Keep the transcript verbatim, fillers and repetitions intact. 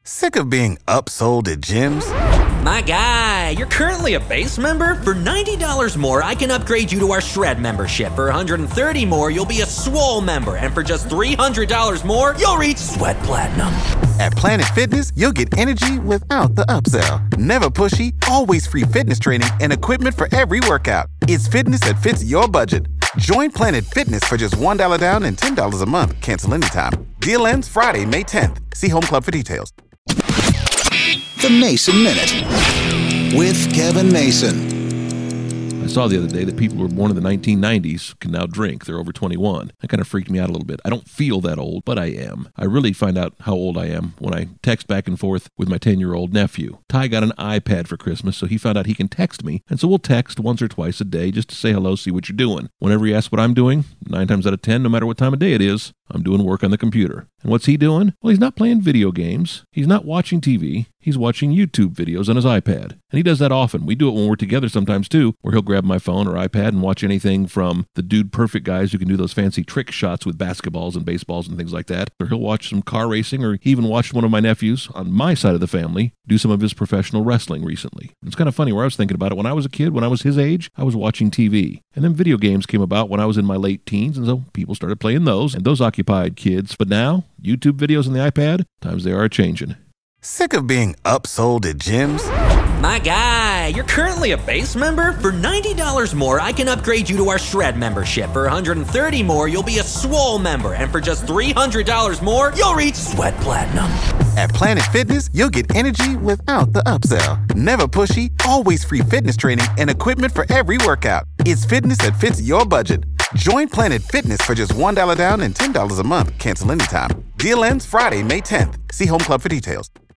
Sick of being upsold at gyms? My guy, you're currently a base member? For ninety dollars more, I can upgrade you to our Shred membership. For one hundred thirty dollars more, you'll be a Swole member. And for just three hundred dollars more, you'll reach Sweat Platinum. At Planet Fitness, you'll get energy without the upsell. Never pushy, always free fitness training and equipment for every workout. It's fitness that fits your budget. Join Planet Fitness for just one dollar down and ten dollars a month. Cancel anytime. Deal ends Friday, May tenth. See Home Club for details. The Mason Minute with Kevin Mason. I saw the other day that people who were born in the nineteen nineties can now drink. They're over twenty-one. That kind of freaked me out a little bit. I don't feel that old, but I am. I really find out how old I am when I text back and forth with my ten-year-old nephew. Ty got an iPad for Christmas, so he found out he can text me. And so we'll text once or twice a day just to say hello, see what you're doing. Whenever he asks what I'm doing, nine times out of ten, no matter what time of day it is, I'm doing work on the computer. And what's he doing? Well, he's not playing video games. He's not watching T V. He's watching YouTube videos on his iPad. And he does that often. We do it when we're together sometimes too, where he'll grab my phone or iPad and watch anything from the Dude Perfect guys who can do those fancy trick shots with basketballs and baseballs and things like that. Or he'll watch some car racing, or he even watched one of my nephews on my side of the family do some of his professional wrestling recently. It's kind of funny where I was thinking about it. When I was a kid, when I was his age, I was watching T V. And then video games came about when I was in my late teens, and so people started playing those, and those occupied kids. But now, YouTube videos on the iPad, times they are changing. Sick of being upsold at gyms? My guy, you're currently a base member? For ninety dollars more, I can upgrade you to our Shred membership. For one hundred thirty dollars more, you'll be a Swole member. And for just three hundred dollars more, you'll reach Sweat Platinum. At Planet Fitness, you'll get energy without the upsell. Never pushy, always free fitness training and equipment for every workout. It's fitness that fits your budget. Join Planet Fitness for just one dollar down and ten dollars a month. Cancel anytime. Deal ends Friday, May tenth. See Home Club for details.